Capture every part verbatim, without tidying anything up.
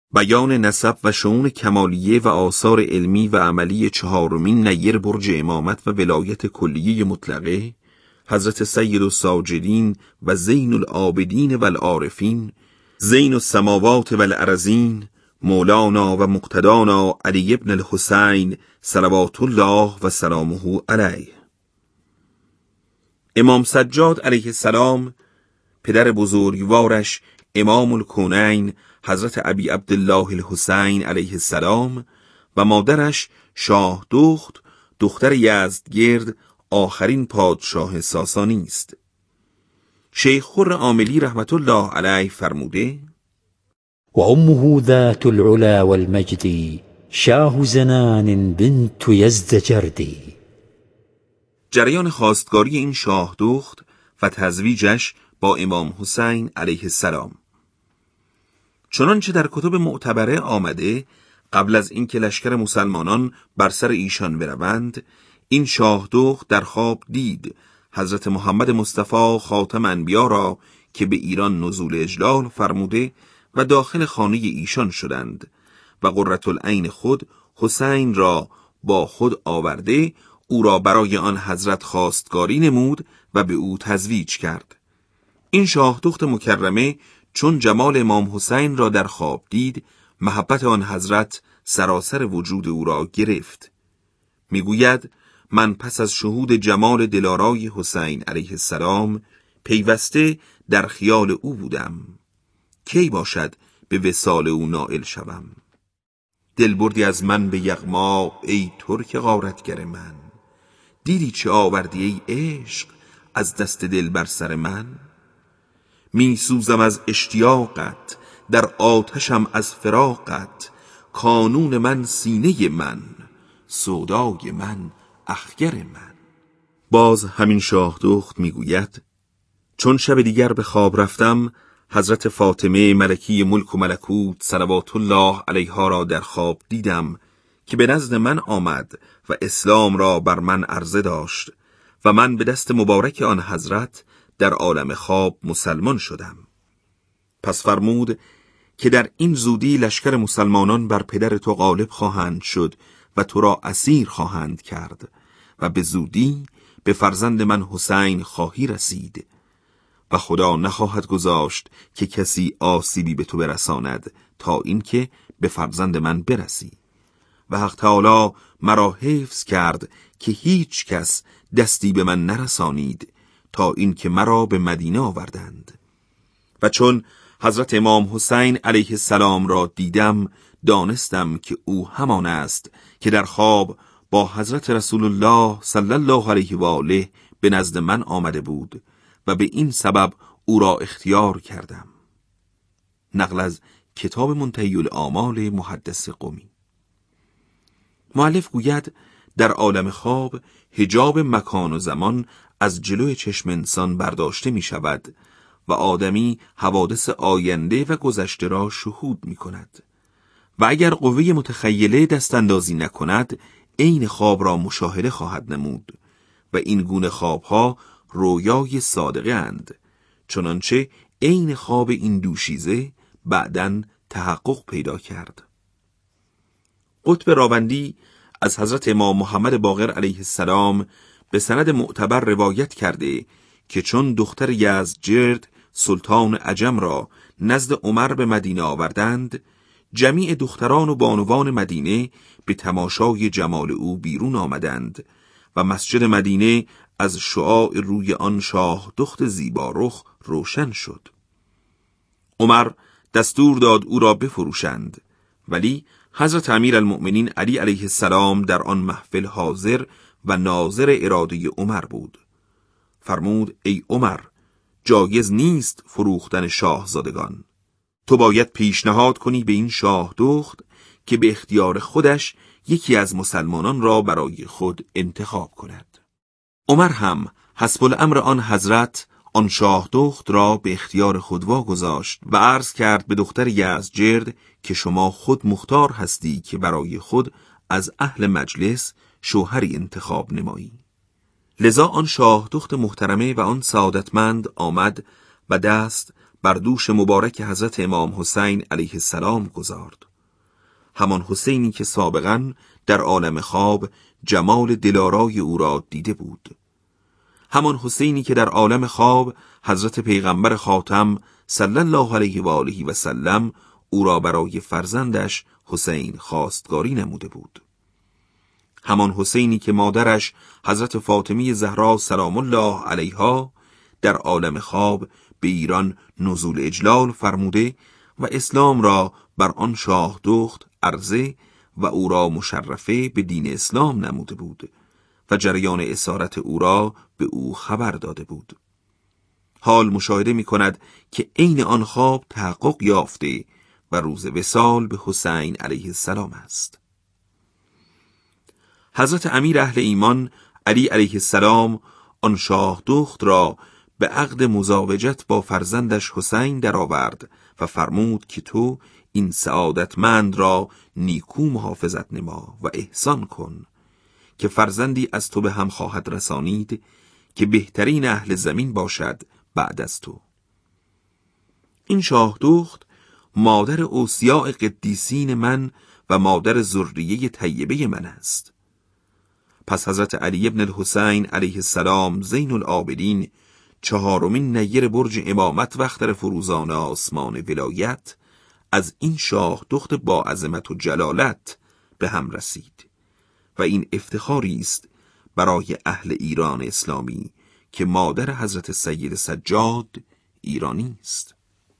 بیان نسب و شؤون کمالیه و آثار علمی و عملی چهارمین نیر برج امامت و ولایت کلیه مطلقه حضرت سید الساجدین و زین العابدین و العارفین، زین السماوات و الارضین، مولانا و مقتدانا علی ابن الحسین صلوات الله و سلامه علیه. امام سجاد علیه السلام، پدر بزرگوارش امام الکونین حضرت ابی عبدالله الحسین علیه السلام و مادرش شاه دخت دختر یزدگرد آخرین پادشاه ساسانی است. شیخ خر عاملی رحمت الله علیه فرموده: و امه ذات العلا والمجد شاه زنان بنت یزدجردی. جریان خواستگاری این شاه دخت و تزویجش با امام حسین علیه السلام. چنانچه در کتب معتبره آمده، قبل از اینکه لشکر مسلمانان بر سر ایشان بروند، این شاه دخت در خواب دید حضرت محمد مصطفی خاتم انبیا را که به ایران نزول اجلال فرموده و داخل خانه ایشان شدند و قرة العین خود حسین را با خود آورده او را برای آن حضرت خواستگاری نمود و به او تزویج کرد. این شاه دخت مکرمه چون جمال امام حسین را در خواب دید، محبت آن حضرت سراسر وجود او را گرفت. میگوید: من پس از شهود جمال دلارای حسین علیه السلام پیوسته در خیال او بودم. کی باشد به وصال او نائل شوم؟ دل بردی از من به یغما ای ترک غارتگر من، دیدی چه آوردی ای عشق از دست دل بر سر من؟ می سوزم از اشتیاقت، در آتشم از فراقت، کانون من سینه من، سودای من اخگر من. باز همین شاه دخت میگوید: چون شب دیگر به خواب رفتم، حضرت فاطمه ملکی ملک و ملکوت صلوات الله علیها را در خواب دیدم که به نزد من آمد و اسلام را بر من عرضه داشت و من به دست مبارک آن حضرت در عالم خواب مسلمان شدم. پس فرمود که در این زودی لشکر مسلمانان بر پدر تو غالب خواهند شد و تو را اسیر خواهند کرد و به زودی به فرزند من حسین خواهی رسید و خدا نخواهد گذاشت که کسی آسیبی به تو برساند تا اینکه به فرزند من برسی و حق تعالی مرا حفظ کرد که هیچ کس دستی به من نرسانید تا اینکه مرا به مدینه آوردند. و چون حضرت امام حسین علیه السلام را دیدم، دانستم که او همان است که در خواب با حضرت رسول الله صلی الله علیه و آله به نزد من آمده بود و به این سبب او را اختیار کردم. نقل از کتاب منتهی الاعمال محدث قمی. مؤلف گوید: در عالم خواب حجاب مکان و زمان از جلوی چشم انسان برداشته می شود و آدمی حوادث آینده و گذشته را شهود می کند و اگر قوه متخیله دست اندازی نکند، عین خواب را مشاهده خواهد نمود و این گونه خوابها رویای صادقه اند، چنانچه عین خواب این دوشیزه بعداً تحقق پیدا کرد. قطب راوندی از حضرت امام محمد باقر علیه السلام به سند معتبر روایت کرده که چون دختر یزدجرد سلطان عجم را نزد عمر به مدینه آوردند، جمیع دختران و بانوان مدینه به تماشای جمال او بیرون آمدند و مسجد مدینه از شعاع روی آن شاه دخت زیبارخ روشن شد. عمر دستور داد او را بفروشند، ولی حضرت امیرالمؤمنین علی علیه السلام در آن محفل حاضر و ناظر اراده عمر بود. فرمود: ای عمر، جایز نیست فروختن شاهزادگان. تو باید پیشنهاد کنی به این شاه دخت که به اختیار خودش یکی از مسلمانان را برای خود انتخاب کند. عمر هم حسب الامر آن حضرت آن شاه دخت را به اختیار خود واگذاشت و عرض کرد به دختر یزدجرد که شما خود مختار هستی که برای خود از اهل مجلس شوهری انتخاب نمایی. لذا آن شاه دخت محترمه و آن سعادتمند آمد و دست بر دوش مبارک حضرت امام حسین علیه السلام گذارد. همان حسینی که سابقاً در عالم خواب جمال دلارای او را دیده بود. همان حسینی که در عالم خواب حضرت پیغمبر خاتم صلی الله علیه و آله و سلم او را برای فرزندش حسین خواستگاری نموده بود. همان حسینی که مادرش حضرت فاطمه زهرا سلام الله علیها در عالم خواب به ایران نزول اجلال فرموده و اسلام را بر آن شاه دخت عرضه و او را مشرفه به دین اسلام نموده بود و جریان اسارت او را به او خبر داده بود. حال مشاهده می کند که عین آن خواب تحقق یافته و روز وصال به حسین علیه السلام است. حضرت امیر اهل ایمان علی علیه السلام آن شاه دخت را به عقد مزاوجت با فرزندش حسین درآورد و فرمود که تو این سعادتمند را نیکو محافظت نما و احسان کن که فرزندی از تو به هم خواهد رسانید که بهترین اهل زمین باشد بعد از تو. این شاه دخت مادر اوصیاء قدیسین من و مادر ذریه طیبه من است. پس حضرت علی ابن الحسین علیه السلام زین العابدین چهارمین نیر برج امامت و اختر فروزان آسمان ولایت از این شاه دخت با عظمت و جلالت به هم رسید و این افتخاری است برای اهل ایران اسلامی که مادر حضرت سید سجاد ایرانی است.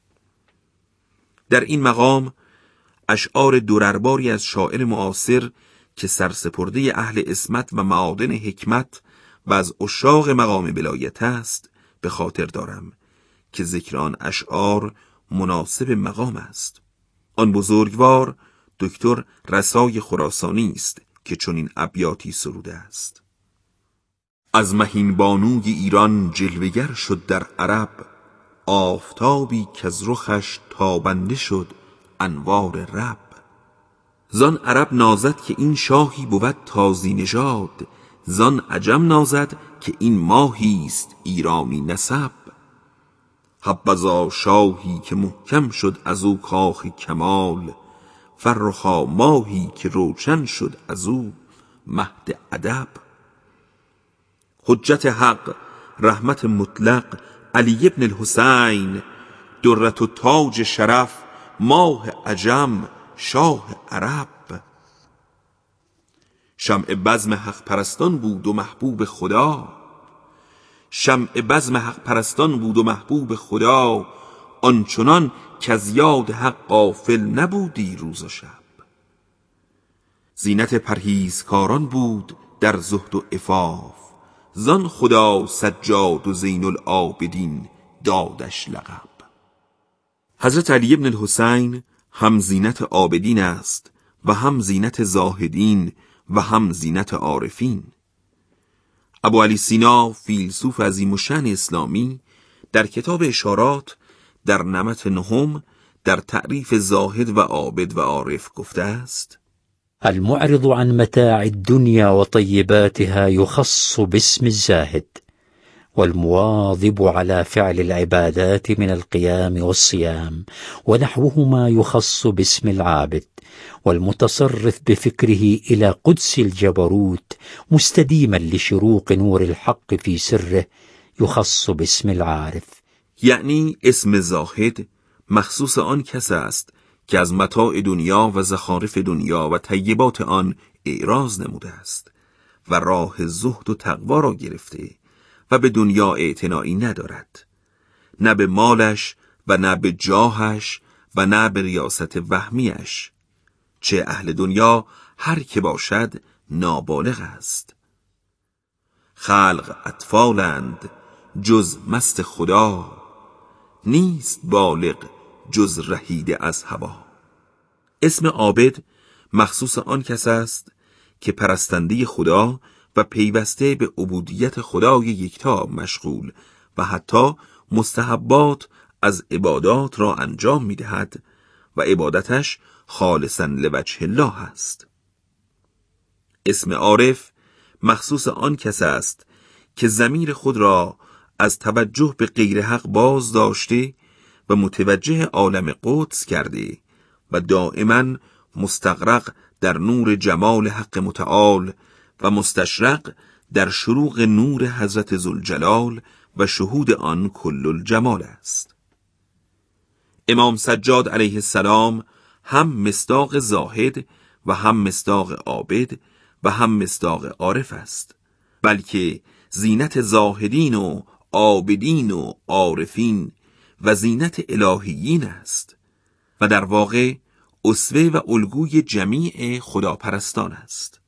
در این مقام اشعار دررباری از شاعر معاصر که سرسپرده اهل عصمت و معادن حکمت و از عشاق مقام ولایت است به خاطر دارم که ذکر آن اشعار مناسب مقام است. آن بزرگوار دکتر رسای خراسانی است که چنین ابیاتی سروده است: از مهین بانوی ایران جلوگر شد در عرب، آفتابی که از رخش تابنده شد انوار رب. زان عرب نازد که این شاهی بود تازی نژاد، زان عجم نازد که این ماهی است ایرانی نسب. حبذا شاهی که محکم شد از او کاخ کمال، فرخا ماهی که روشن شد از او مهد ادب. حجت حق رحمت مطلق علی ابن الحسین، درت و تاج شرف ماه عجم شاه عرب. شمع بزم حق پرستان بود و محبوب خدا، شمع بزم حق پرستان بود و محبوب خدا، آنچنان که از یاد حق غافل نبودی روز و شب. زینت پرهیزکاران بود در زهد و عفاف، زان خدا سجاد و زین العابدین دادش لقب. حضرت علی ابن الحسین هم زینت عابدین است و هم زینت زاهدین و هم زینت عارفین. ابو علی سینا فیلسوف عظیم الشأن اسلامی در کتاب اشارات در نمط نهم در تعریف زاهد و عابد و عارف گفته است: المعرض عن متاع الدنيا وطيباتها يخص باسم الزاهد، والمواظب على فعل العبادات من القيام والصيام ونحوهما يخص باسم العابد، والمتصرف بفكره إلى قدس الجبروت مستديما لشروق نور الحق في سره يخص باسم العارف. یعنی اسم زاهد مخصوص آن کس است که از متاع دنیا و زخارف دنیا و طیبات آن اعراض نموده است و راه زهد و تقوا را گرفته و به دنیا اعتنایی ندارد، نه به مالش و نه به جاهش و نه به ریاست وهمیش. چه اهل دنیا هر که باشد نابالغ است. خلق اطفالند جز مست خدا، نیست بالغ جز رهیده از هوا. اسم عابد مخصوص آن کس است که پرستنده خدا و پیوسته به عبودیت خدای یکتا مشغول و حتی مستحبات از عبادات را انجام می دهد و عبادتش خالصاً لوجه الله است. اسم عارف مخصوص آن کس است که ضمیر خود را از توجه به غیر حق باز داشته و متوجه عالم قدس کرده و دائما مستغرق در نور جمال حق متعال و مستشرق در شروق نور حضرت ذوالجلال و شهود آن کل الجمال است. امام سجاد علیه السلام هم مصداق زاهد و هم مصداق عابد و هم مصداق عارف است، بلکه زینت زاهدین و عابدین و عارفین و زینت الهیین است و در واقع اسوه و الگوی جمیع خداپرستان است.